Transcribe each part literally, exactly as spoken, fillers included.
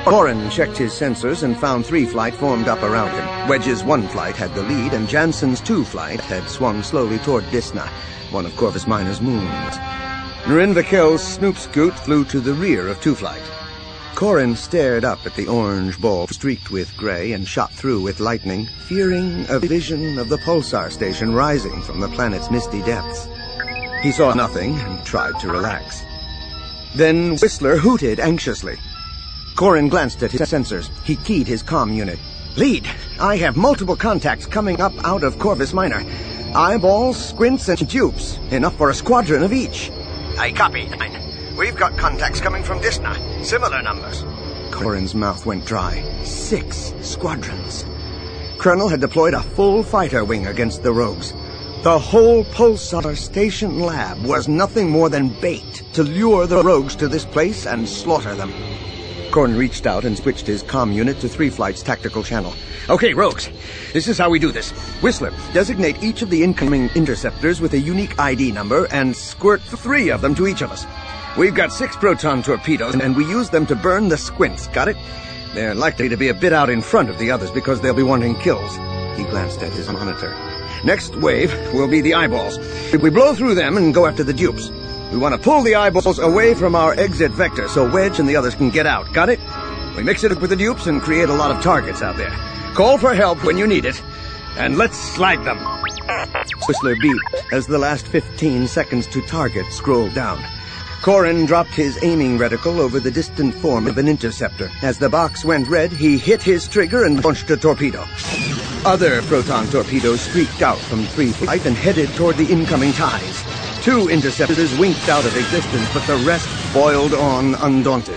Korin checked his sensors and found three flight formed up around him. Wedge's one flight had the lead, and Jansen's two flight had swung slowly toward Disna, one of Corvus Minor's moons. Nurin Vakel's Snoop Scoot flew to the rear of two flight. Korin stared up at the orange ball streaked with gray and shot through with lightning, fearing a vision of the pulsar station rising from the planet's misty depths. He saw nothing and tried to relax. Then Whistler hooted anxiously. Korin glanced at his sensors. He keyed his comm unit. Lead, I have multiple contacts coming up out of Corvus Minor. Eyeballs, squints, and dupes. Enough for a squadron of each. I copy. We've got contacts coming from Disna. Similar numbers. Korin's mouth went dry. Six squadrons. Colonel had deployed a full fighter wing against the rogues. The whole Pulsar Station lab was nothing more than bait to lure the rogues to this place and slaughter them. Korin reached out and switched his comm unit to Three Flight's tactical channel. Okay, rogues, this is how we do this. Whistler, designate each of the incoming interceptors with a unique I D number and squirt three of them to each of us. We've got six proton torpedoes, and we use them to burn the squints, got it? They're likely to be a bit out in front of the others because they'll be wanting kills. He glanced at his monitor. Next wave will be the eyeballs. We blow through them and go after the dupes. We want to pull the eyeballs away from our exit vector so Wedge and the others can get out. Got it? We mix it up with the dupes and create a lot of targets out there. Call for help when you need it, and let's slide them. Whistler beeped as the last fifteen seconds to target scrolled down. Korin dropped his aiming reticle over the distant form of an interceptor. As the box went red, he hit his trigger and launched a torpedo. Other proton torpedoes streaked out from Three Flight and headed toward the incoming ties. Two interceptors winked out of existence, but the rest boiled on undaunted.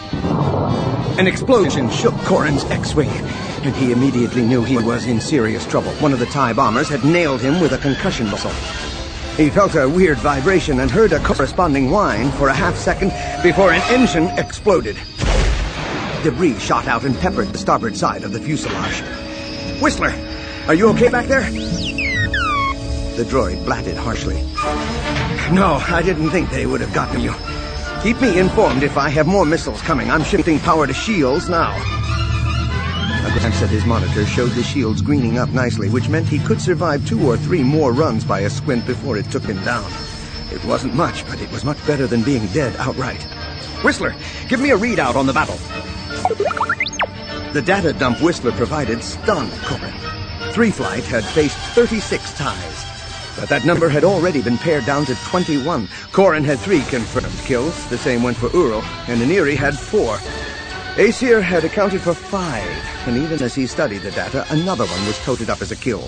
An explosion shook Korin's X-Wing, and he immediately knew he was in serious trouble. One of the TIE bombers had nailed him with a concussion missile. He felt a weird vibration and heard a corresponding whine for a half second before an engine exploded. Debris shot out and peppered the starboard side of the fuselage. Whistler, are you okay back there? The droid blatted harshly. No, I didn't think they would have gotten you. Keep me informed if I have more missiles coming. I'm shifting power to shields now. A glance at his monitor showed the shields greening up nicely, which meant he could survive two or three more runs by a squint before it took him down. It wasn't much, but it was much better than being dead outright. Whistler, give me a readout on the battle. The data dump Whistler provided stunned Korin. Three Flight had faced thirty-six ties, but that number had already been pared down to twenty-one. Korin had three confirmed kills, the same went for Ural, and Aniri had four. Aesir had accounted for five, and even as he studied the data, another one was toted up as a kill.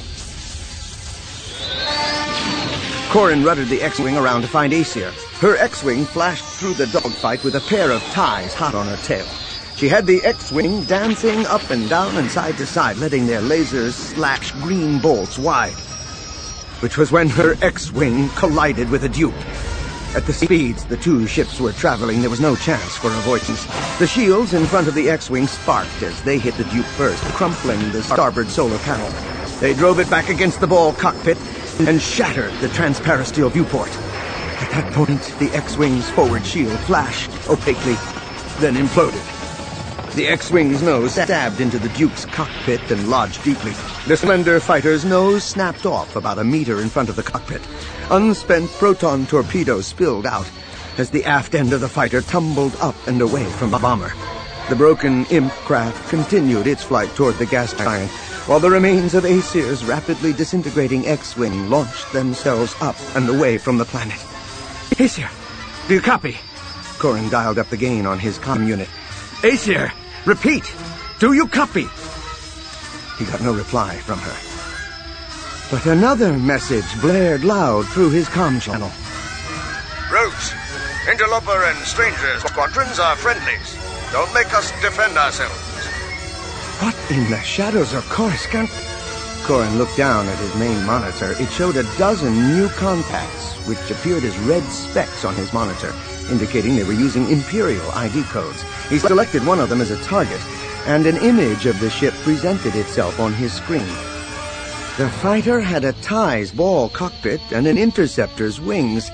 Korin ruddered the X-Wing around to find Aesir. Her X-Wing flashed through the dogfight with a pair of ties hot on her tail. She had the X-Wing dancing up and down and side to side, letting their lasers slash green bolts wide. Which was when her X-Wing collided with a dupe. At the speeds the two ships were traveling, there was no chance for avoidance. The shields in front of the X-Wing sparked as they hit the dupe first, crumpling the starboard solar panel. They drove it back against the ball cockpit and shattered the transparasteel viewport. At that point, the X-Wing's forward shield flashed opaquely, then imploded. The X-Wing's nose stabbed into the Duke's cockpit and lodged deeply. The slender fighter's nose snapped off about a meter in front of the cockpit. Unspent proton torpedoes spilled out as the aft end of the fighter tumbled up and away from the bomber. The broken imp craft continued its flight toward the gas giant, while the remains of Aesir's rapidly disintegrating X-Wing launched themselves up and away from the planet. Aesir, do you copy? Korin dialed up the gain on his comm unit. Aesir, repeat, do you copy? He got no reply from her. But another message blared loud through his comm channel. Rogues, interloper and stranger squadrons are friendlies. Don't make us defend ourselves. What in the shadows of Coruscant? Korin looked down at his main monitor. It showed a dozen new contacts, which appeared as red specks on his monitor, indicating they were using Imperial I D codes. He selected one of them as a target, and an image of the ship presented itself on his screen. The fighter had a TIE's ball cockpit and an interceptor's wings,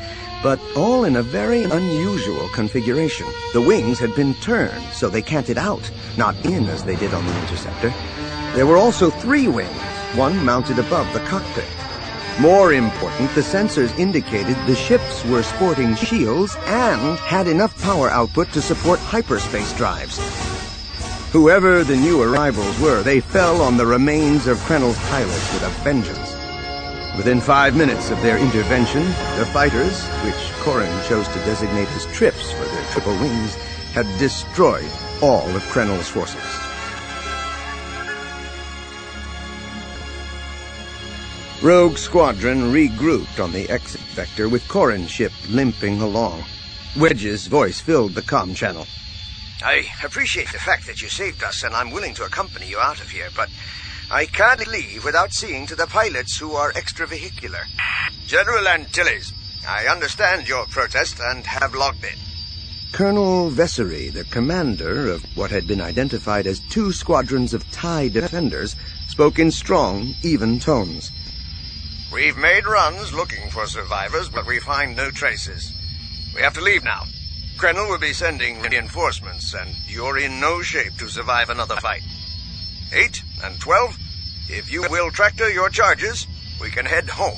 but all in a very unusual configuration. The wings had been turned so they canted out, not in as they did on the Interceptor. There were also three wings, one mounted above the cockpit. More important, the sensors indicated the ships were sporting shields and had enough power output to support hyperspace drives. Whoever the new arrivals were, they fell on the remains of Krenel's pilots with a vengeance. Within five minutes of their intervention, the fighters, which Corin chose to designate as trips for their triple wings, had destroyed all of Krenel's forces. Rogue Squadron regrouped on the exit vector with Corin's ship limping along. Wedge's voice filled the comm channel. I appreciate the fact that you saved us, and I'm willing to accompany you out of here, but I can't leave without seeing to the pilots who are extravehicular. General Antilles, I understand your protest and have logged it. Colonel Vessery, the commander of what had been identified as two squadrons of TIE defenders, spoke in strong, even tones. We've made runs looking for survivors, but we find no traces. We have to leave now. Krenel will be sending reinforcements, and you're in no shape to survive another fight. Eight and twelve, if you will tractor your charges, we can head home.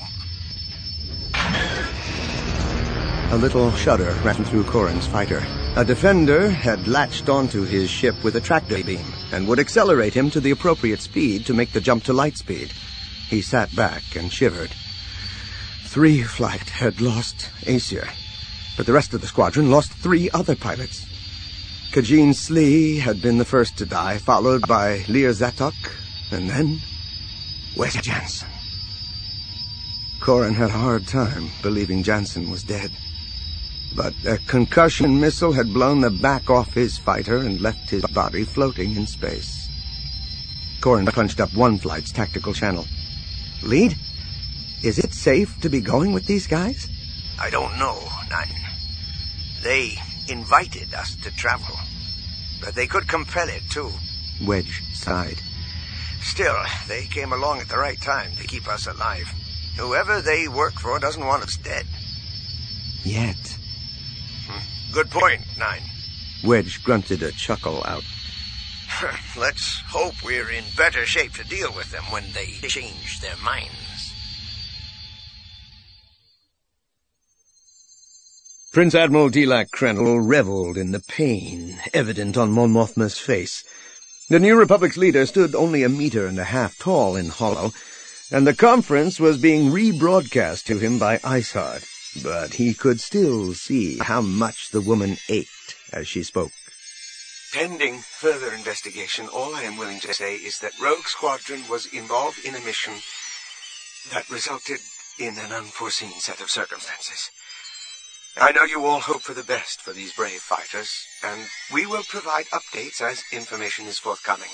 A little shudder ran through Corin's fighter. A defender had latched onto his ship with a tractor beam and would accelerate him to the appropriate speed to make the jump to light speed. He sat back and shivered. Three flight had lost Aesir, but the rest of the squadron lost three other pilots. Kajin Slee had been the first to die, followed by Lear Zatok, and then Wedge Jansen. Corin had a hard time believing Jansen was dead, but a concussion missile had blown the back off his fighter and left his body floating in space. Corin punched up one flight's tactical channel. Lead? Is it safe to be going with these guys? I don't know, Nine. They invited us to travel, but they could compel it, too. Wedge sighed. Still, they came along at the right time to keep us alive. Whoever they work for doesn't want us dead. Yet. Good point, Nine. Wedge grunted a chuckle out. Let's hope we're in better shape to deal with them when they change their minds. Prince Admiral Delac Krenel reveled in the pain evident on Mon Mothma's face. The New Republic's leader stood only a meter and a half tall in hollow, and the conference was being rebroadcast to him by Isard, but he could still see how much the woman ached as she spoke. Pending further investigation, all I am willing to say is that Rogue Squadron was involved in a mission that resulted in an unforeseen set of circumstances. I know you all hope for the best for these brave fighters, and we will provide updates as information is forthcoming.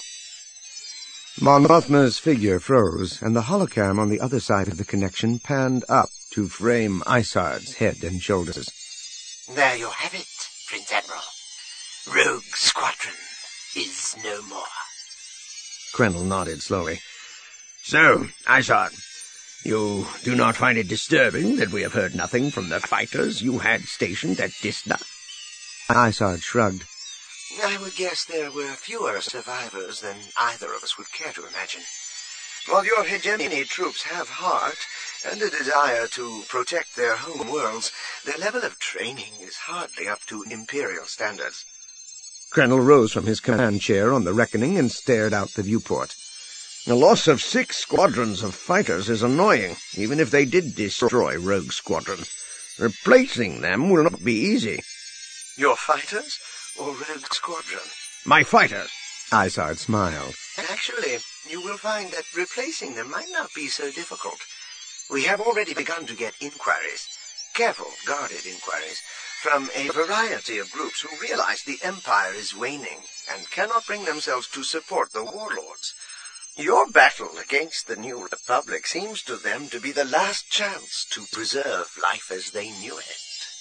Mon Mothma's figure froze, and the holocam on the other side of the connection panned up to frame Isard's head and shoulders. There you have it, Prince Admiral. Rogue Squadron is no more. Krenel nodded slowly. So, Isard, you do not find it disturbing that we have heard nothing from the fighters you had stationed at Disna? Isard shrugged. I would guess there were fewer survivors than either of us would care to imagine. While your hegemony troops have heart and a desire to protect their home worlds, their level of training is hardly up to Imperial standards. Krenel rose from his command chair on the Reckoning and stared out the viewport. The loss of six squadrons of fighters is annoying, even if they did destroy Rogue Squadron. Replacing them will not be easy. Your fighters or Rogue Squadron? My fighters. Isard smiled. Actually, you will find that replacing them might not be so difficult. We have already begun to get inquiries, careful, guarded inquiries, from a variety of groups who realize the Empire is waning and cannot bring themselves to support the warlords. Your battle against the New Republic seems to them to be the last chance to preserve life as they knew it.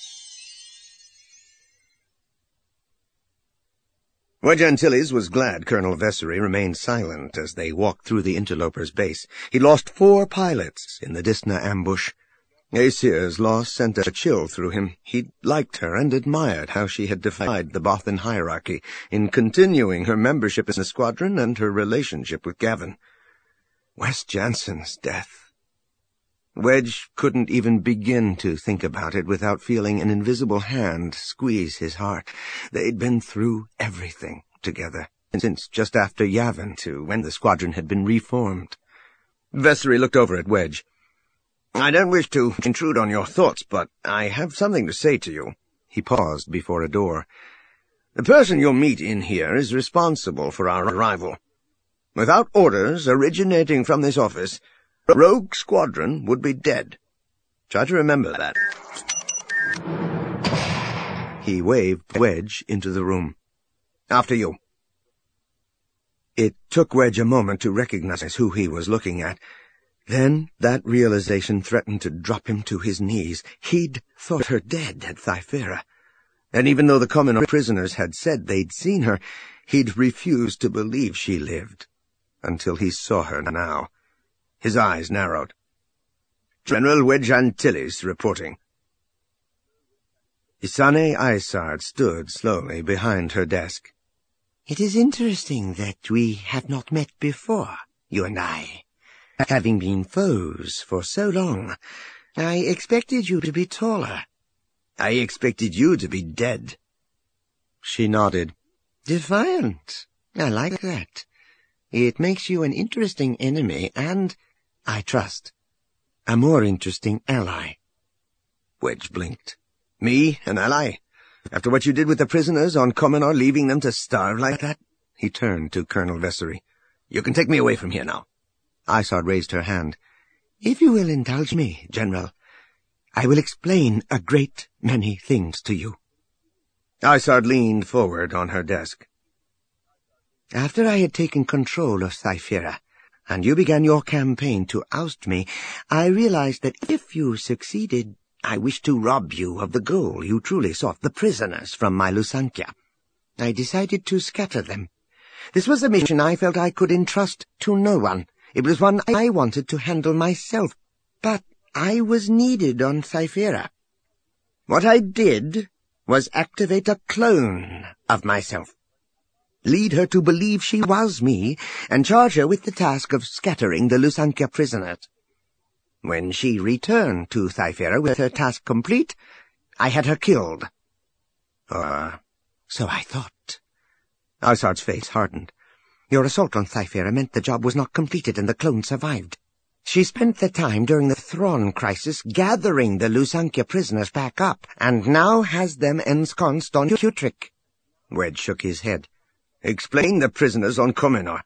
Wedge Antilles was glad Colonel Vessery remained silent as they walked through the interloper's base. He lost four pilots in the Disna ambush. Aesir's loss sent a chill through him. He'd liked her and admired how she had defied the Bothan hierarchy in continuing her membership in the squadron and her relationship with Gavin. Wes Jansen's death. Wedge couldn't even begin to think about it without feeling an invisible hand squeeze his heart. They'd been through everything together, since just after Yavin to when the squadron had been reformed. Vessery looked over at Wedge. "I don't wish to intrude on your thoughts, but I have something to say to you." He paused before a door. "The person you'll meet in here is responsible for our arrival. Without orders originating from this office, Rogue Squadron would be dead. Try to remember that." He waved Wedge into the room. "After you." It took Wedge a moment to recognize who he was looking at. Then that realization threatened to drop him to his knees. He'd thought her dead at Thyfera, and even though the Comenor prisoners had said they'd seen her, he'd refused to believe she lived, until he saw her now. His eyes narrowed. "General Wedge Antilles reporting." Isane Isard stood slowly behind her desk. "It is interesting that we have not met before, you and I. Having been foes for so long, I expected you to be taller." "I expected you to be dead." She nodded. "Defiant. I like that. It makes you an interesting enemy and, I trust, a more interesting ally." Wedge blinked. "Me, an ally? After what you did with the prisoners on Comenor, leaving them to starve like that?" He turned to Colonel Vessery. "You can take me away from here now." Isard raised her hand. "If you will indulge me, General, I will explain a great many things to you." Isard leaned forward on her desk. "After I had taken control of Thyfera, and you began your campaign to oust me, I realized that if you succeeded, I wished to rob you of the goal you truly sought, the prisoners from my Lusankya. I decided to scatter them. This was a mission I felt I could entrust to no one. It was one I wanted to handle myself, but I was needed on Thyfera. What I did was activate a clone of myself, lead her to believe she was me, and charge her with the task of scattering the Lusankya prisoners. When she returned to Thyfera with her task complete, I had her killed. Or so I thought." Isard's face hardened. "Your assault on Thyfera meant the job was not completed and the clone survived. She spent the time during the Thrawn crisis gathering the Lusankya prisoners back up, and now has them ensconced on Kutrik." Wedge shook his head. "Explain the prisoners on Comenor."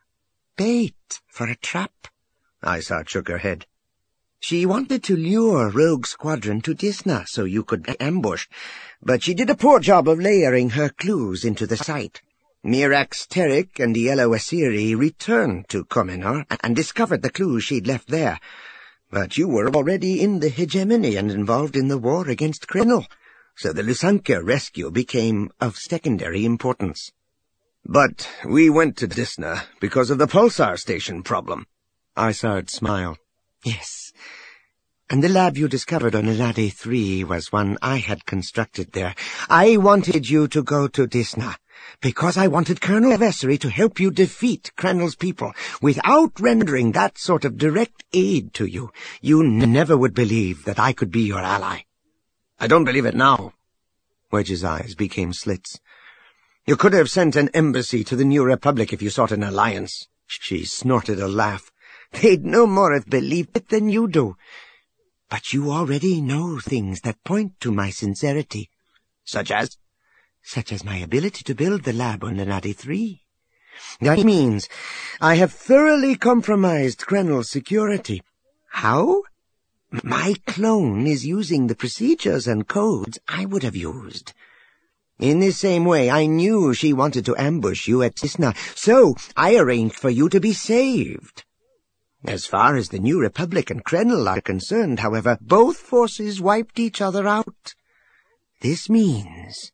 "Bait for a trap." Isard shook her head. "She wanted to lure Rogue Squadron to Disna so you could ambush, but she did a poor job of layering her clues into the site. Mirax Terik and the Yellow Asiri returned to Comenor and discovered the clues she'd left there. But you were already in the hegemony and involved in the war against Krynl, so the Lusankya rescue became of secondary importance." "But we went to Disna because of the Pulsar Station problem." Isard smiled. "Yes, and the lab you discovered on Nadi three was one I had constructed there. I wanted you to go to Disna, because I wanted Colonel Vessery to help you defeat Krynl's people. Without rendering that sort of direct aid to you, you never would believe that I could be your ally." "I don't believe it now." Wedge's eyes became slits. "You could have sent an embassy to the New Republic if you sought an alliance." She snorted a laugh. "They'd no more have believed it than you do. But you already know things that point to my sincerity." "Such as?" "Such as my ability to build the lab on the Nadi three. That means I have thoroughly compromised Krynl's security. How? My clone is using the procedures and codes I would have used. In the same way, I knew she wanted to ambush you at Disna, so I arranged for you to be saved. As far as the New Republic and Krynl are concerned, however, both forces wiped each other out. This means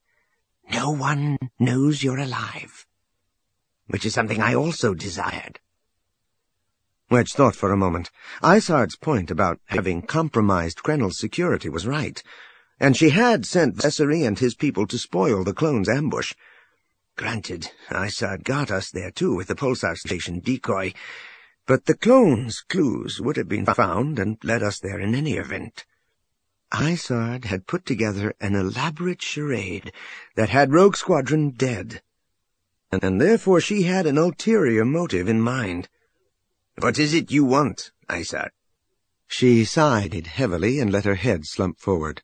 no one knows you're alive, which is something I also desired." Wedge thought for a moment. Isard's point about having compromised Krenel's security was right, and she had sent Vessery and his people to spoil the clone's ambush. Granted, Isard got us there too with the pulsar station decoy, but the clone's clues would have been found and led us there in any event. Isard had put together an elaborate charade that had Rogue Squadron dead, and therefore she had an ulterior motive in mind. "What is it you want, Isard?" She sighed heavily and let her head slump forward.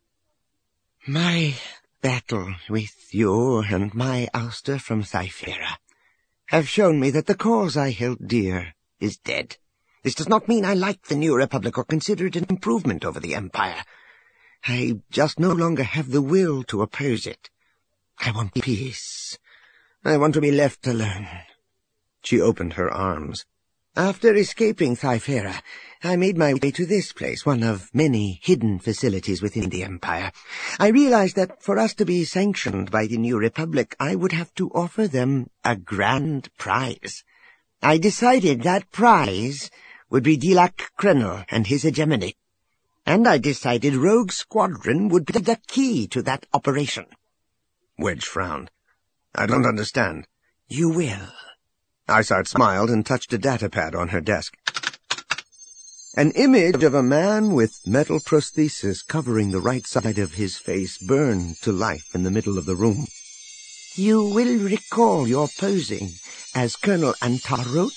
"My battle with you and my ouster from Thyphera have shown me that the cause I held dear is dead. This does not mean I like the New Republic or consider it an improvement over the Empire. I just no longer have the will to oppose it. I want peace. I want to be left alone." She opened her arms. "After escaping Thyphera, I made my way to this place, one of many hidden facilities within the Empire. I realized that for us to be sanctioned by the New Republic, I would have to offer them a grand prize. I decided that prize would be Dilak Krenel and his hegemony. And I decided Rogue Squadron would be the key to that operation." Wedge frowned. "I don't understand." "You will." Isard smiled and touched a datapad on her desk. An image of a man with metal prosthesis covering the right side of his face burned to life in the middle of the room. "You will recall your posing as Colonel Antarot?"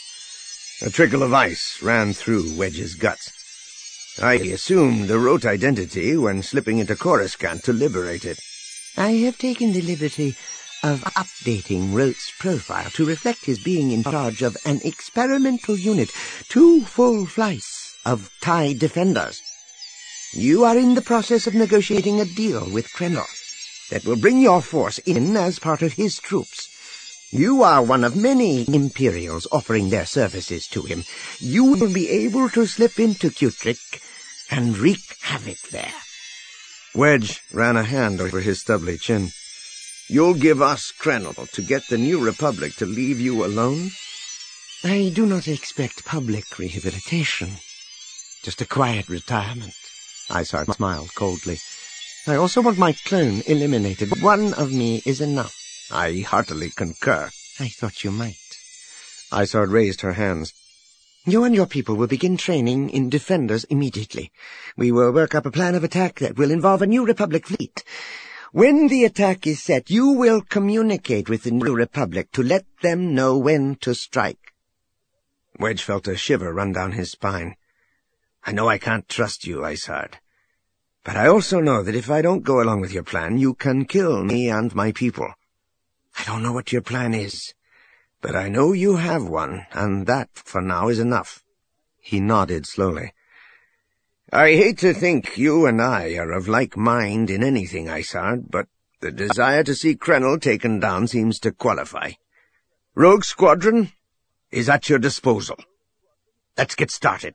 A trickle of ice ran through Wedge's guts. "I assumed the Rote identity when slipping into Coruscant to liberate it." "I have taken the liberty of updating Rote's profile to reflect his being in charge of an experimental unit, two full flights of TIE Defenders. You are in the process of negotiating a deal with Krenel that will bring your force in as part of his troops. You are one of many Imperials offering their services to him. You will be able to slip into Kutrik and wreak havoc there." Wedge ran a hand over his stubbly chin. "You'll give us Krenel to get the New Republic to leave you alone?" "I do not expect public rehabilitation. Just a quiet retirement." Isard smiled coldly. "I also want my clone eliminated. One of me is enough." "I heartily concur." "I thought you might." Isard raised her hands. "You and your people will begin training in Defenders immediately. We will work up a plan of attack that will involve a New Republic fleet. When the attack is set, you will communicate with the New Republic to let them know when to strike." Wedge felt a shiver run down his spine. "I know I can't trust you, Isard. But I also know that if I don't go along with your plan, you can kill me and my people. I don't know what your plan is, but I know you have one, and that, for now, is enough." He nodded slowly. "I hate to think you and I are of like mind in anything, Isard, but the desire to see Krenel taken down seems to qualify. Rogue Squadron is at your disposal. Let's get started."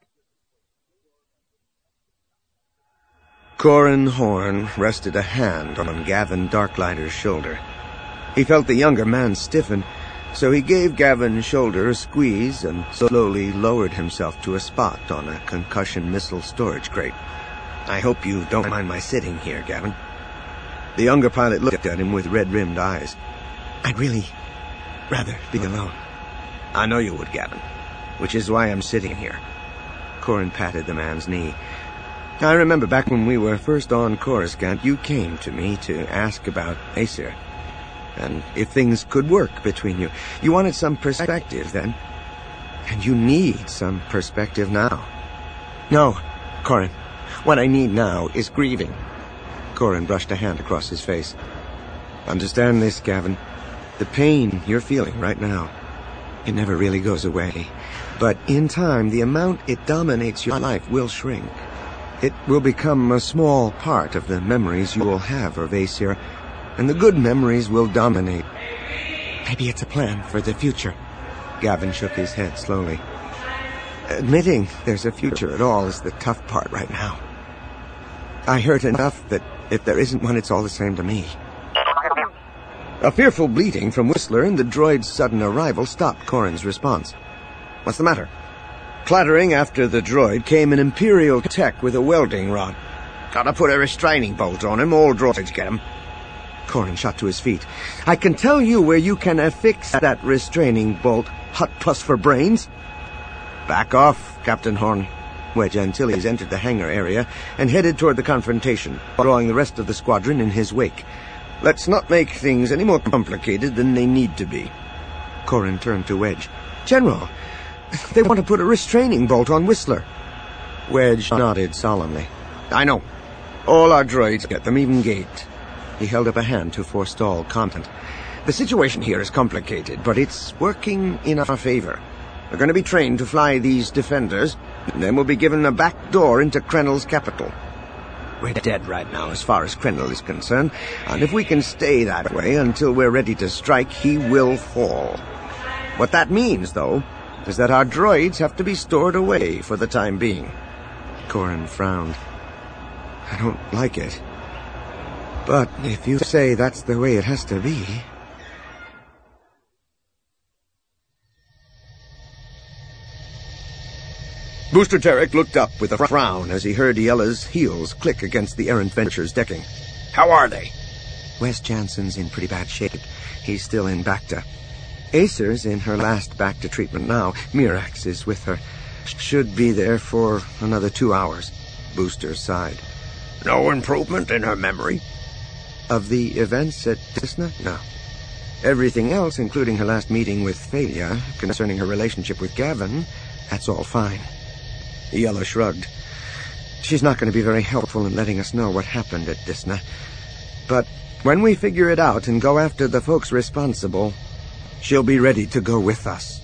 Corran Horn rested a hand on Gavin Darklighter's shoulder. He felt the younger man stiffen, so he gave Gavin's shoulder a squeeze and slowly lowered himself to a spot on a concussion missile storage crate. "I hope you don't mind my sitting here, Gavin." The younger pilot looked at him with red-rimmed eyes. "I'd really rather be alone." "I know you would, Gavin, which is why I'm sitting here." Corran patted the man's knee. "I remember back when we were first on Coruscant, you came to me to ask about Aesir, and if things could work between you. You wanted some perspective then, and you need some perspective now." "No, Corran. What I need now is grieving." Corran brushed a hand across his face. "Understand this, Gavin. The pain you're feeling right now, it never really goes away. But in time, the amount it dominates your life will shrink. It will become a small part of the memories you will have of Aesir, and the good memories will dominate." "Maybe it's a plan for the future." Gavin shook his head slowly. "Admitting there's a future at all is the tough part right now. I hurt enough that if there isn't one, it's all the same to me." A fearful bleating from Whistler and the droid's sudden arrival stopped Corran's response. "What's the matter?" Clattering after the droid came an Imperial tech with a welding rod. Gotta put a restraining bolt on him, all droids get him. Corrin shot to his feet. I can tell you where you can affix that restraining bolt, hot plus for brains. Back off, Captain Horn. Wedge Antilles entered the hangar area and headed toward the confrontation, drawing the rest of the squadron in his wake. Let's not make things any more complicated than they need to be. Corrin turned to Wedge. General, they want to put a restraining bolt on Whistler. Wedge nodded solemnly. I know. All our droids get them, even Gate. He held up a hand to forestall comment. The situation here is complicated, but it's working in our favor. We're going to be trained to fly these defenders, and then we'll be given a back door into Krennel's capital. We're dead right now as far as Krennel is concerned, and if we can stay that way until we're ready to strike, he will fall. What that means, though, is that our droids have to be stored away for the time being. Corrin frowned. I don't like it. But if you say that's the way it has to be... Booster Terek looked up with a frown as he heard Yella's heels click against the Errant Venture's decking. How are they? Wes Jansen's in pretty bad shape. He's still in Bacta. Acer's in her last Bacta treatment now. Mirax is with her. Should be there for another two hours. Booster sighed. No improvement in her memory? Of the events at Disna? No. Everything else, including her last meeting with Thalia, concerning her relationship with Gavin, that's all fine. Yella shrugged. She's not going to be very helpful in letting us know what happened at Disna. But when we figure it out and go after the folks responsible, she'll be ready to go with us.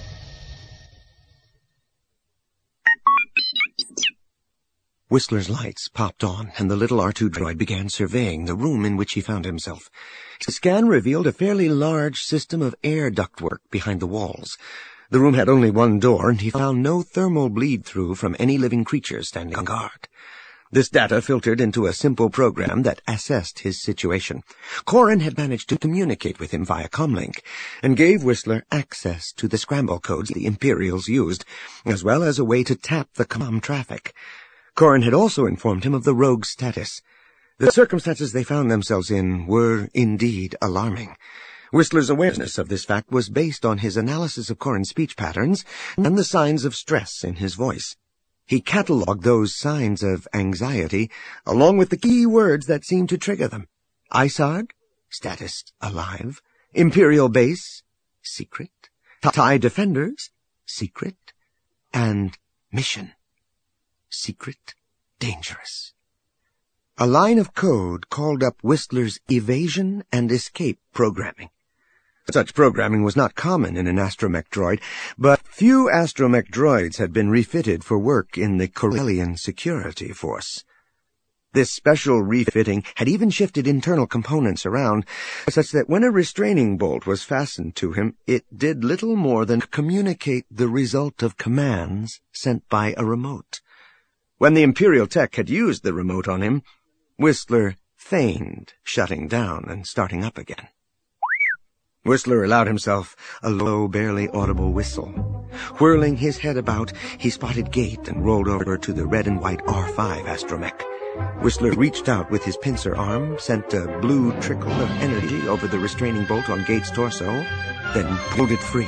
Whistler's lights popped on, and the little R two droid began surveying the room in which he found himself. His scan revealed a fairly large system of air ductwork behind the walls. The room had only one door, and he found no thermal bleed-through from any living creature standing on guard. This data filtered into a simple program that assessed his situation. Corrin had managed to communicate with him via comlink, and gave Whistler access to the scramble codes the Imperials used, as well as a way to tap the comm traffic. Corrin had also informed him of the rogue's status. The circumstances they found themselves in were indeed alarming. Whistler's awareness of this fact was based on his analysis of Corrin's speech patterns and the signs of stress in his voice. He catalogued those signs of anxiety, along with the key words that seemed to trigger them. Isarg, status alive. Imperial base, secret. TIE defenders, secret. And mission, secret, dangerous. A line of code called up Whistler's evasion and escape programming. Such programming was not common in an astromech droid, but few astromech droids had been refitted for work in the Corellian Security Force. This special refitting had even shifted internal components around, such that when a restraining bolt was fastened to him, it did little more than communicate the result of commands sent by a remote. When the Imperial tech had used the remote on him, Whistler feigned shutting down and starting up again. Whistler allowed himself a low, barely audible whistle. Whirling his head about, he spotted Gate and rolled over to the red and white R five astromech. Whistler reached out with his pincer arm, sent a blue trickle of energy over the restraining bolt on Gate's torso, then pulled it free.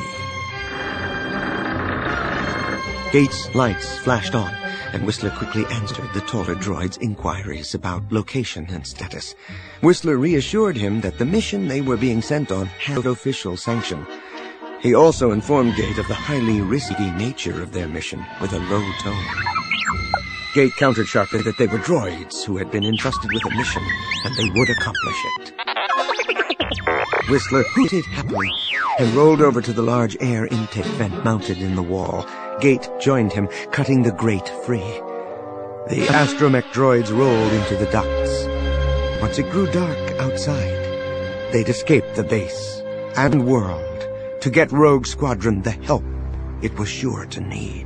Gate's lights flashed on, and Whistler quickly answered the taller droid's inquiries about location and status. Whistler reassured him that the mission they were being sent on had official sanction. He also informed Gate of the highly risky nature of their mission with a low tone. Gate countered sharply that they were droids who had been entrusted with a mission, and they would accomplish it. Whistler hooted happily and rolled over to the large air intake vent mounted in the wall. Gate joined him, cutting the grate free. The astromech droids rolled into the ducts. Once it grew dark outside, they'd escaped the base and world to get Rogue Squadron the help it was sure to need.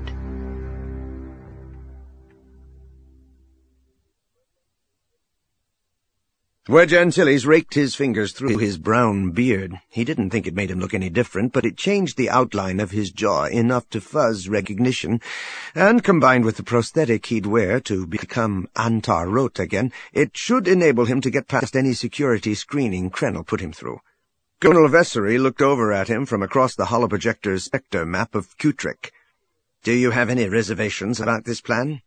Wedge Antilles raked his fingers through his brown beard. He didn't think it made him look any different, but it changed the outline of his jaw enough to fuzz recognition, and combined with the prosthetic he'd wear to become Antar Rot again, it should enable him to get past any security screening Krenel put him through. Colonel Vessery looked over at him from across the holoprojector's sector map of Kutrik. "Do you have any reservations about this plan?"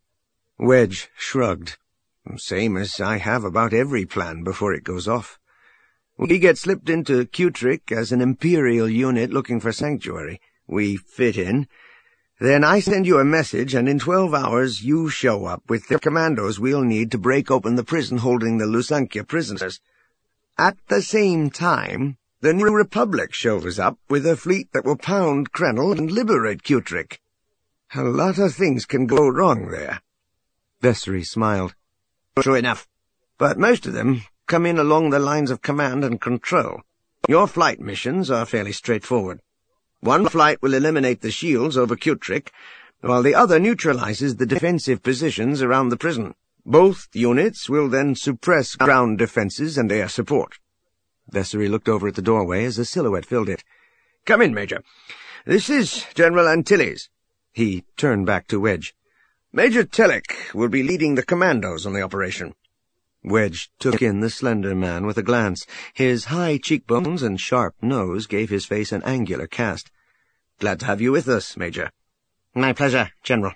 Wedge shrugged. "Same as I have about every plan before it goes off. We get slipped into Kutrik as an Imperial unit looking for sanctuary. We fit in. Then I send you a message, and in twelve hours you show up with the commandos we'll need to break open the prison holding the Lusankya prisoners. At the same time, the New Republic shows up with a fleet that will pound Krenel and liberate Kutrik. A lot of things can go wrong there." Vessery smiled. "True enough. But most of them come in along the lines of command and control. Your flight missions are fairly straightforward. One flight will eliminate the shields over Kutrik, while the other neutralizes the defensive positions around the prison. Both units will then suppress ground defenses and air support." Vessery looked over at the doorway as a silhouette filled it. "Come in, Major. This is General Antilles." He turned back to Wedge. "Major Telek will be leading the commandos on the operation." Wedge took in the slender man with a glance. His high cheekbones and sharp nose gave his face an angular cast. "Glad to have you with us, Major." "My pleasure, General.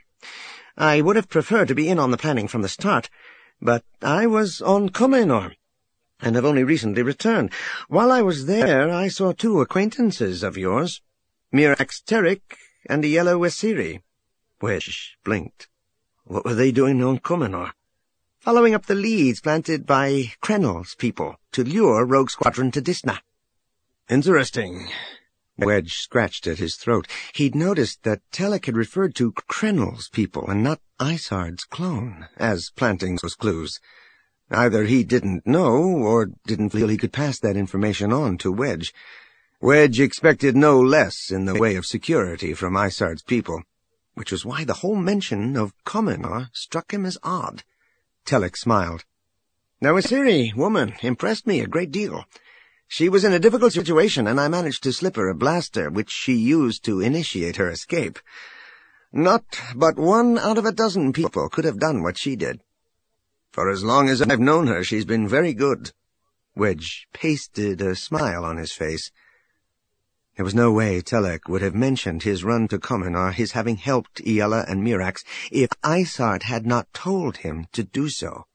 I would have preferred to be in on the planning from the start, but I was on Comenor, and have only recently returned. While I was there, I saw two acquaintances of yours, Mirax Terik and Iela Wesiri." Wedge blinked. "What were they doing on Comenor?" "Following up the leads planted by Krenel's people to lure Rogue Squadron to Disna." "Interesting." Wedge scratched at his throat. He'd noticed that Telek had referred to Krenel's people and not Isard's clone as planting those clues. Either he didn't know or didn't feel he could pass that information on to Wedge. Wedge expected no less in the way of security from Isard's people, which was why the whole mention of Comenor struck him as odd. Telek smiled. "Now, Wesiri, woman, impressed me a great deal. She was in a difficult situation, and I managed to slip her a blaster, which she used to initiate her escape. Not but one out of a dozen people could have done what she did. For as long as I've known her, she's been very good." Wedge pasted a smile on his face. There was no way Telek would have mentioned his run to Comenor, his having helped Iela and Mirax, if Isard had not told him to do so.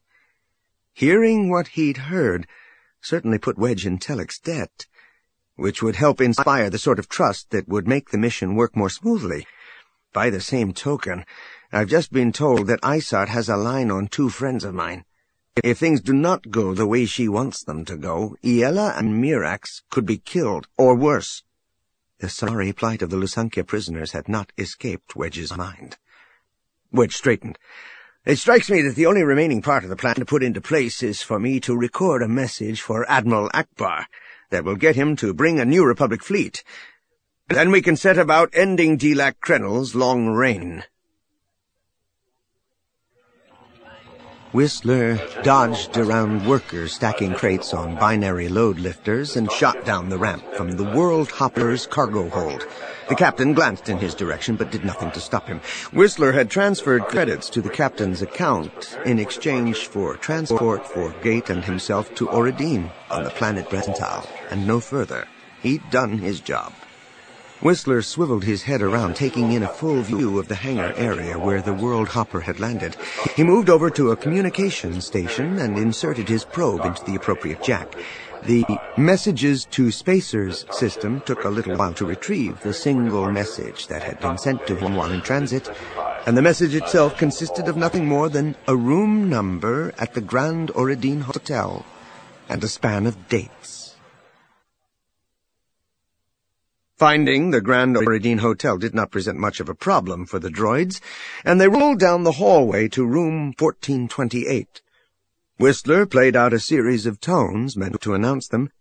Hearing what he'd heard certainly put Wedge in Telek's debt, which would help inspire the sort of trust that would make the mission work more smoothly. By the same token, I've just been told that Isard has a line on two friends of mine. If things do not go the way she wants them to go, Iela and Mirax could be killed, or worse. The sorry plight of the Lusankya prisoners had not escaped Wedge's mind. Wedge straightened. "It strikes me that the only remaining part of the plan to put into place is for me to record a message for Admiral Akbar that will get him to bring a New Republic fleet. Then we can set about ending Dilak Krenel's long reign." Whistler dodged around workers stacking crates on binary load lifters and shot down the ramp from the World Hopper's cargo hold. The captain glanced in his direction but did nothing to stop him. Whistler had transferred credits to the captain's account in exchange for transport for Gate and himself to Oridine on the planet Brezental, and no further. He'd done his job. Whistler swiveled his head around, taking in a full view of the hangar area where the World Hopper had landed. He moved over to a communications station and inserted his probe into the appropriate jack. The Messages to Spacers system took a little while to retrieve the single message that had been sent to him while in transit, and the message itself consisted of nothing more than a room number at the Grand Oridine Hotel and a span of dates. Finding the Grand Oridine Hotel did not present much of a problem for the droids, and they rolled down the hallway to room fourteen twenty-eight. Whistler played out a series of tones meant to announce them,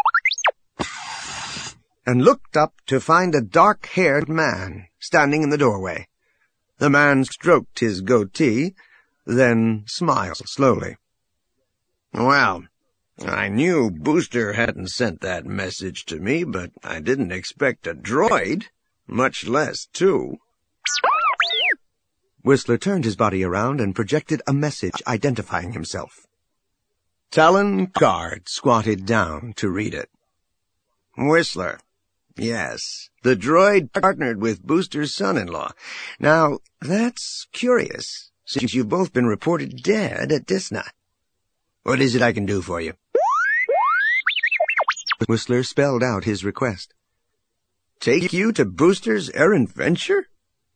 and looked up to find a dark-haired man standing in the doorway. The man stroked his goatee, then smiled slowly. "Well, I knew Booster hadn't sent that message to me, but I didn't expect a droid, much less two. Whistler turned his body around and projected a message identifying himself. Talon Card squatted down to read it. Whistler. Yes, the droid partnered with Booster's son-in-law. Now, that's curious, since you've both been reported dead at Disna. What is it I can do for you? Whistler spelled out his request. Take you to Booster's errant venture?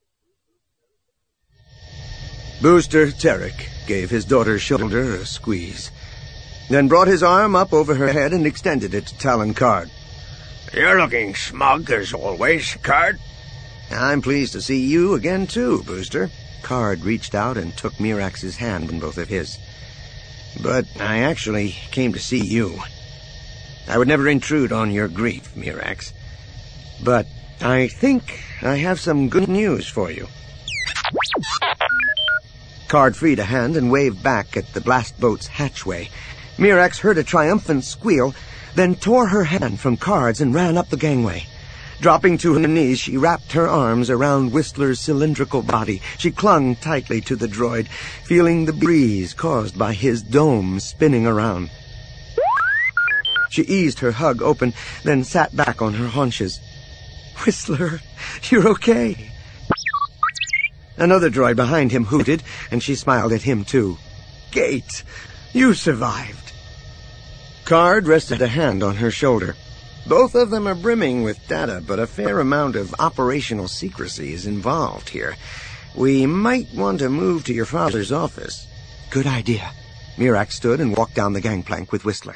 Booster Terek gave his daughter's shoulder a squeeze, then brought his arm up over her head and extended it to Talon Card. You're looking smug as always, Card. I'm pleased to see you again, too, Booster. Card reached out and took Mirax's hand in both of his. But I actually came to see you. I would never intrude on your grief, Mirax. But I think I have some good news for you. Card freed a hand and waved back at the blast boat's hatchway. Mirax heard a triumphant squeal, then tore her hand from Card's and ran up the gangway. Dropping to her knees, she wrapped her arms around Whistler's cylindrical body. She clung tightly to the droid, feeling the breeze caused by his dome spinning around. She eased her hug open, then sat back on her haunches. Whistler, you're okay. Another droid behind him hooted, and she smiled at him, too. Gate, you survived. Card rested a hand on her shoulder. Both of them are brimming with data, but a fair amount of operational secrecy is involved here. We might want to move to your father's office. Good idea. Mirax stood and walked down the gangplank with Whistler.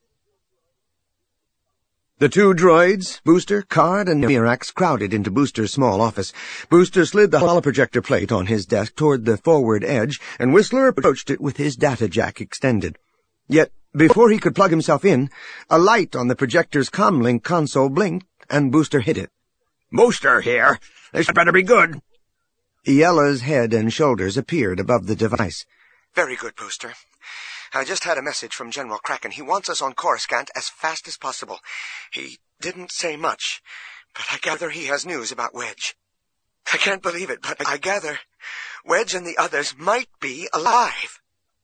The two droids, Booster, Card, and Mirax, crowded into Booster's small office. Booster slid the holoprojector plate on his desk toward the forward edge, and Whistler approached it with his data jack extended. Yet, before he could plug himself in, a light on the projector's comlink console blinked, and Booster hit it. Booster here. This better be good. Yella's head and shoulders appeared above the device. Very good, Booster. I just had a message from General Kraken. He wants us on Coruscant as fast as possible. He didn't say much, but I gather he has news about Wedge. I can't believe it, but I gather Wedge and the others might be alive.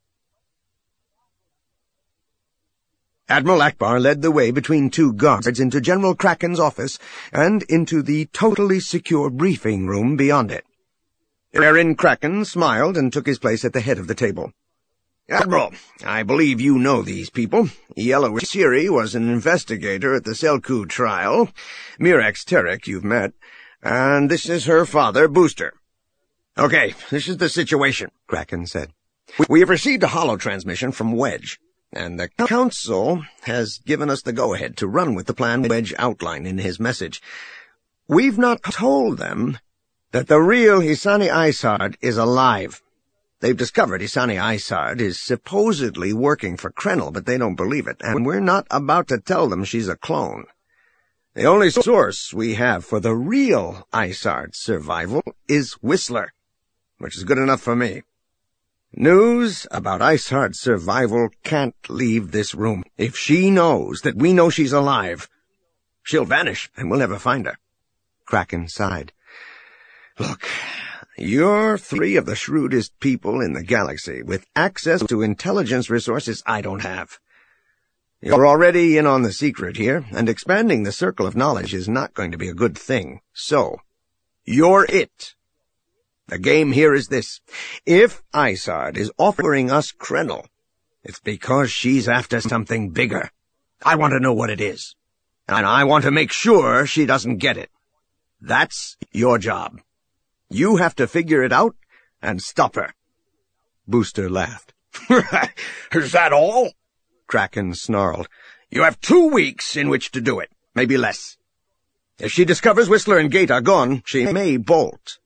Admiral Ackbar led the way between two guards into General Kraken's office and into the totally secure briefing room beyond it. Wherein Kraken smiled and took his place at the head of the table. Admiral, I believe you know these people. Yella Siri was an investigator at the Selku trial. Mirax Terek you've met. And this is her father, Booster. Okay, this is the situation, Kraken said. We have received a holo-transmission from Wedge, and the Council has given us the go-ahead to run with the plan Wedge outlined in his message. We've not told them that the real Hisani Isard is alive. They've discovered Hisani Isard is supposedly working for Krenel, but they don't believe it, and we're not about to tell them she's a clone. The only source we have for the real Isard's survival is Whistler, which is good enough for me. News about Isard's survival can't leave this room. If she knows that we know she's alive, she'll vanish, and we'll never find her. Kraken sighed. Look, you're three of the shrewdest people in the galaxy, with access to intelligence resources I don't have. You're already in on the secret here, and expanding the circle of knowledge is not going to be a good thing. So, you're it. The game here is this. If Isard is offering us Krenel, it's because she's after something bigger. I want to know what it is, and I want to make sure she doesn't get it. That's your job. You have to figure it out and stop her. Booster laughed. Is that all? Kraken snarled. You have two weeks in which to do it, maybe less. If she discovers Whistler and Gate are gone, she may bolt.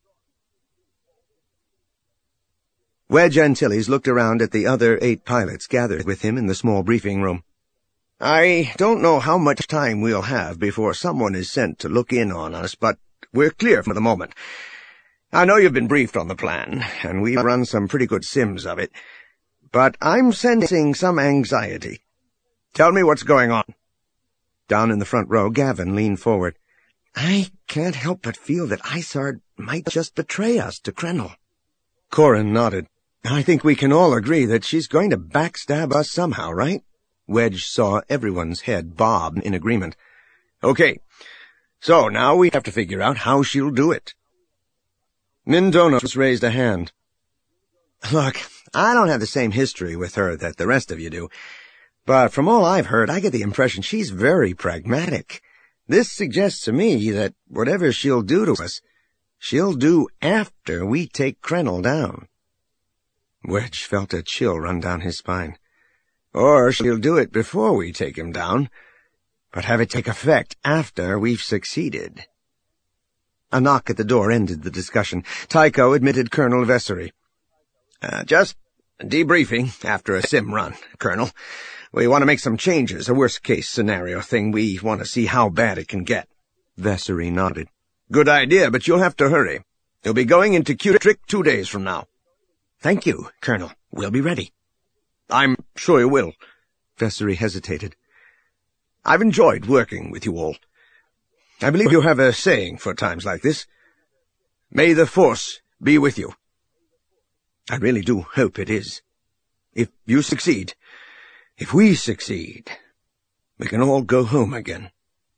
Wedge Antilles looked around at the other eight pilots gathered with him in the small briefing room. I don't know how much time we'll have before someone is sent to look in on us, but we're clear for the moment. I know you've been briefed on the plan, and we've run some pretty good sims of it, but I'm sensing some anxiety. Tell me what's going on. Down in the front row, Gavin leaned forward. I can't help but feel that Isard might just betray us to Krenel. Corin nodded. I think we can all agree that she's going to backstab us somehow, right? Wedge saw everyone's head bob in agreement. Okay, so now we have to figure out how she'll do it. Mindonos raised a hand. Look, I don't have the same history with her that the rest of you do, but from all I've heard, I get the impression she's very pragmatic. This suggests to me that whatever she'll do to us, she'll do after we take Krenel down. Wedge felt a chill run down his spine. Or she'll do it before we take him down, but have it take effect after we've succeeded. A knock at the door ended the discussion. Tycho admitted Colonel Vessery. Uh, just debriefing after a sim run, Colonel. We want to make some changes, a worst-case scenario thing. We want to see how bad it can get. Vessery nodded. Good idea, but you'll have to hurry. You'll be going into Q-Trick two days from now. Thank you, Colonel. We'll be ready. I'm sure you will. Vessery hesitated. I've enjoyed working with you all. I believe you have a saying for times like this. May the Force be with you. I really do hope it is. If you succeed, if we succeed, we can all go home again.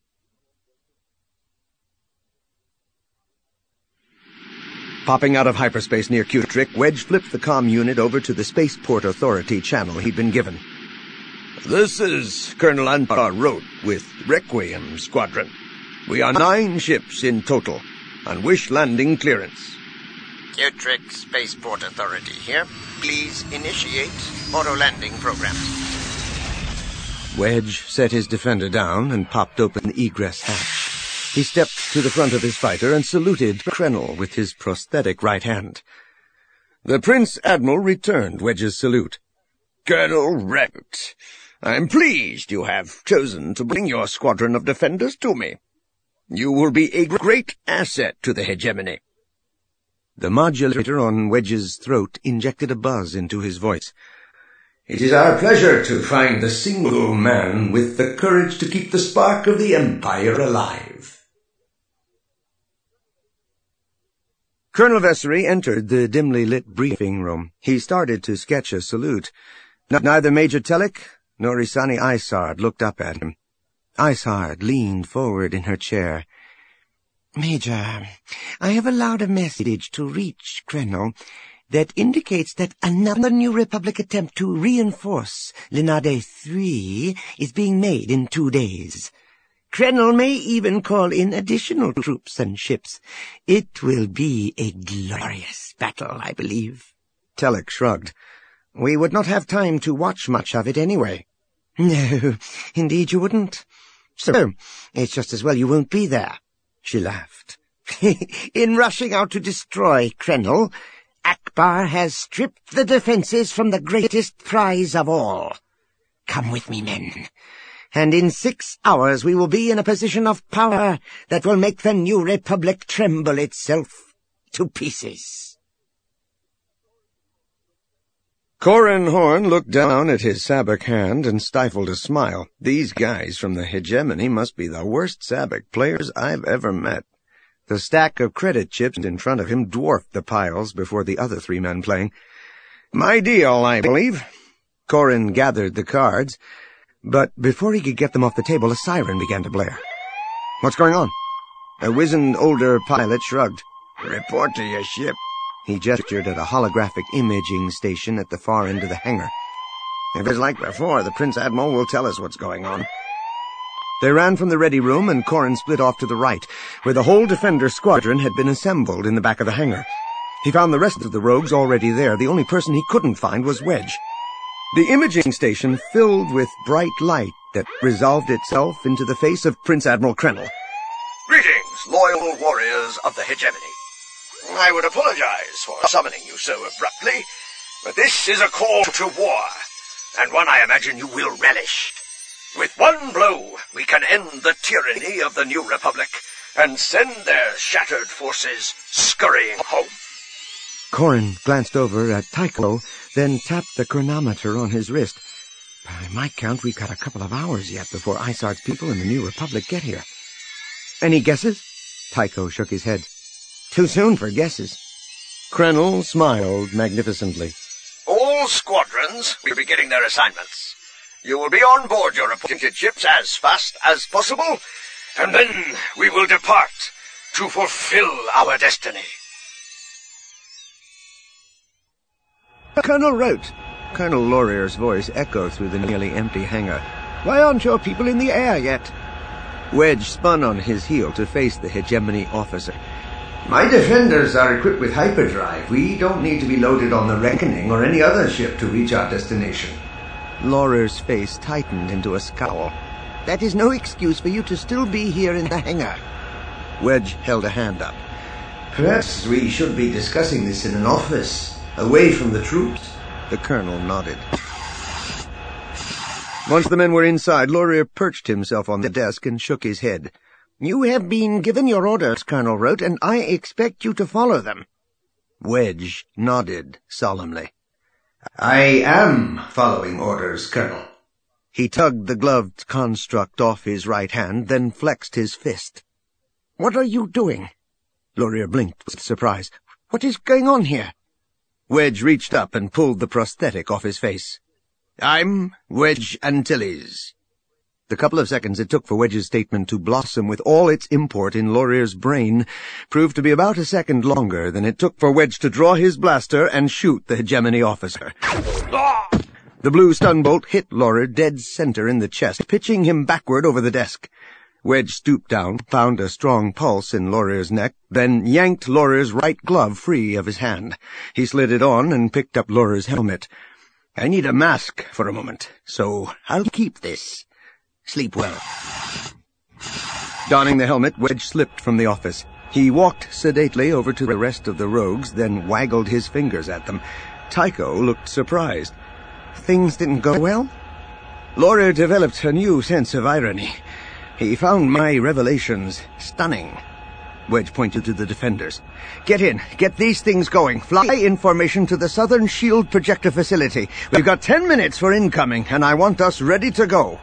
Popping out of hyperspace near Q-Trick, Wedge flipped the comm unit over to the Spaceport Authority channel he'd been given. This is Colonel Antar Rote with Requiem Squadron. We are nine ships in total, on wish landing clearance. Q-Trick Spaceport Authority here. Please initiate auto-landing program. Wedge set his defender down and popped open the egress hatch. He stepped to the front of his fighter and saluted Krenel with his prosthetic right hand. The Prince Admiral returned Wedge's salute. Colonel Rote, I am pleased you have chosen to bring your squadron of defenders to me. You will be a great asset to the hegemony. The modulator on Wedge's throat injected a buzz into his voice. It is our pleasure to find the single man with the courage to keep the spark of the Empire alive. Colonel Vessery entered the dimly lit briefing room. He started to sketch a salute. Neither Major Telek nor Isani Isard looked up at him. Isard leaned forward in her chair. Major, I have allowed a message to reach Krenel that indicates that another New Republic attempt to reinforce Lenade three is being made in two days. Krenel may even call in additional troops and ships. It will be a glorious battle, I believe. Telek shrugged. We would not have time to watch much of it anyway. No, indeed you wouldn't. So, it's just as well you won't be there. She laughed. In rushing out to destroy Krenel, Akbar has stripped the defenses from the greatest prize of all. Come with me, men, and in six hours we will be in a position of power that will make the New Republic tremble itself to pieces. Corin Horn looked down at his Sabak hand and stifled a smile. These guys from the hegemony must be the worst Sabak players I've ever met. The stack of credit chips in front of him dwarfed the piles before the other three men playing. My deal, I believe. Corin gathered the cards, but before he could get them off the table, a siren began to blare. What's going on? A wizened older pilot shrugged. Report to your ship. He gestured at a holographic imaging station at the far end of the hangar. If it's like before, the Prince Admiral will tell us what's going on. They ran from the ready room, and Corin split off to the right, where the whole Defender squadron had been assembled in the back of the hangar. He found the rest of the rogues already there. The only person he couldn't find was Wedge. The imaging station filled with bright light that resolved itself into the face of Prince Admiral Krenel. Greetings, loyal warriors of the hegemony. I would apologize for summoning you so abruptly, but this is a call to war, and one I imagine you will relish. With one blow, we can end the tyranny of the New Republic and send their shattered forces scurrying home. Corin glanced over at Tycho, then tapped the chronometer on his wrist. By my count, we've got a couple of hours yet before Isard's people and the New Republic get here. Any guesses? Tycho shook his head. Too soon for guesses. Krenel smiled magnificently. All squadrons will be getting their assignments. You will be on board your appointed ships as fast as possible, and then we will depart to fulfill our destiny. Colonel Rote. Colonel Laurier's voice echoed through the nearly empty hangar. Why aren't your people in the air yet? Wedge spun on his heel to face the hegemony officer. My defenders are equipped with hyperdrive. We don't need to be loaded on the Reckoning or any other ship to reach our destination. Laurier's face tightened into a scowl. That is no excuse for you to still be here in the hangar. Wedge held a hand up. Perhaps we should be discussing this in an office, away from the troops. The colonel nodded. Once the men were inside, Laurier perched himself on the desk and shook his head. You have been given your orders, Colonel Rote, and I expect you to follow them. Wedge nodded solemnly. I am following orders, Colonel. He tugged the gloved construct off his right hand, then flexed his fist. What are you doing? Laurier blinked with surprise. What is going on here? Wedge reached up and pulled the prosthetic off his face. I'm Wedge Antilles. The couple of seconds it took for Wedge's statement to blossom with all its import in Laurier's brain proved to be about a second longer than it took for Wedge to draw his blaster and shoot the hegemony officer. The blue stun bolt hit Laurier dead center in the chest, pitching him backward over the desk. Wedge stooped down, found a strong pulse in Laurier's neck, then yanked Laurier's right glove free of his hand. He slid it on and picked up Laurier's helmet. I need a mask for a moment, so I'll keep this. Sleep well. Donning the helmet, Wedge slipped from the office. He walked sedately over to the rest of the rogues, then waggled his fingers at them. Tycho looked surprised. Things didn't go well? Laurier developed a new sense of irony. He found my revelations stunning. Wedge pointed to the defenders. Get in. Get these things going. Fly information to the Southern Shield Projector Facility. We've got ten minutes for incoming, and I want us ready to go.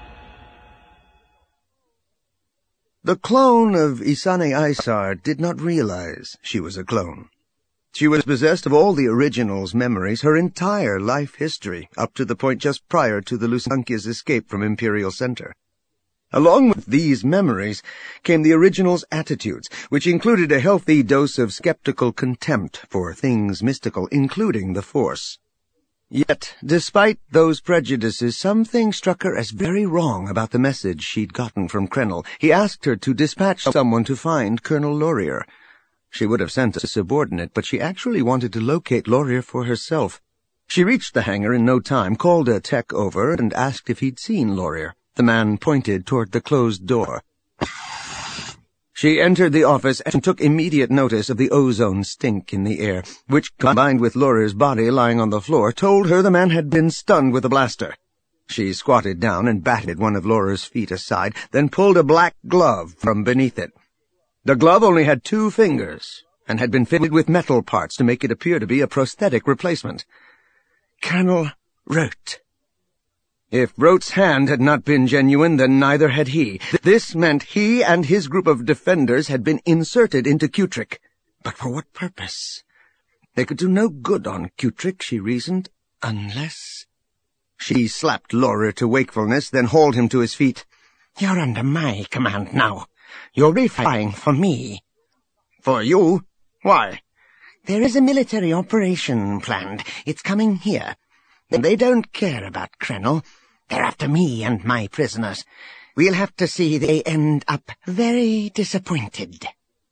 The clone of Isane Isar did not realize she was a clone. She was possessed of all the original's memories, her entire life history, up to the point just prior to the Lusankia's escape from Imperial Center. Along with these memories came the original's attitudes, which included a healthy dose of skeptical contempt for things mystical, including the Force. Yet, despite those prejudices, something struck her as very wrong about the message she'd gotten from Krenel. He asked her to dispatch someone to find Colonel Laurier. She would have sent a subordinate, but she actually wanted to locate Laurier for herself. She reached the hangar in no time, called a tech over, and asked if he'd seen Laurier. The man pointed toward the closed door. She entered the office and took immediate notice of the ozone stink in the air, which, combined with Laurier's body lying on the floor, told her the man had been stunned with a blaster. She squatted down and batted one of Laurier's feet aside, then pulled a black glove from beneath it. The glove only had two fingers, and had been fitted with metal parts to make it appear to be a prosthetic replacement. Colonel Rote. If Rote's hand had not been genuine, then neither had he. This meant he and his group of defenders had been inserted into Kutrek. But for what purpose? They could do no good on Kutrek, she reasoned, unless... She slapped Laurier to wakefulness, then hauled him to his feet. You're under my command now. You'll be flying for me. For you? Why? There is a military operation planned. It's coming here. They don't care about Krenel. They're after me and my prisoners. We'll have to see they end up very disappointed.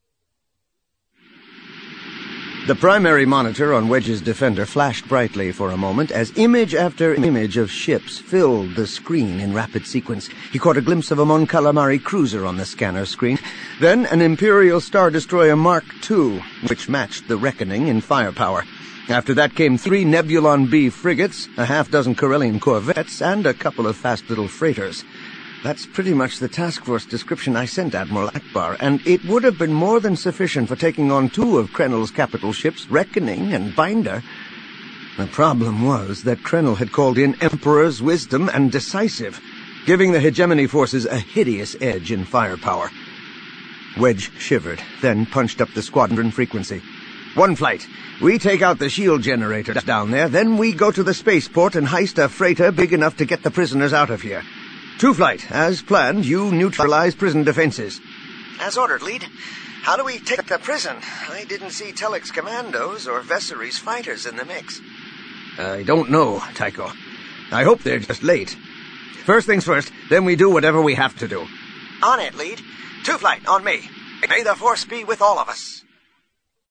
The primary monitor on Wedge's defender flashed brightly for a moment as image after image of ships filled the screen in rapid sequence. He caught a glimpse of a Mon Calamari cruiser on the scanner screen, then an Imperial Star Destroyer Mark two, which matched the Reckoning in firepower. After that came three Nebulon B frigates, a half-dozen Corellian corvettes, and a couple of fast little freighters. That's pretty much the task force description I sent Admiral Akbar, and it would have been more than sufficient for taking on two of Krenel's capital ships, Reckoning and Binder. The problem was that Krenel had called in Emperor's wisdom and decisive, giving the hegemony forces a hideous edge in firepower. Wedge shivered, then punched up the squadron frequency. One flight. We take out the shield generators down there, then we go to the spaceport and heist a freighter big enough to get the prisoners out of here. Two flight. As planned, you neutralize prison defenses. As ordered, Lead. How do we take the prison? I didn't see Telek's commandos or Vessery's fighters in the mix. I don't know, Tycho. I hope they're just late. First things first, then we do whatever we have to do. On it, Lead. Two flight, on me. May the Force be with all of us.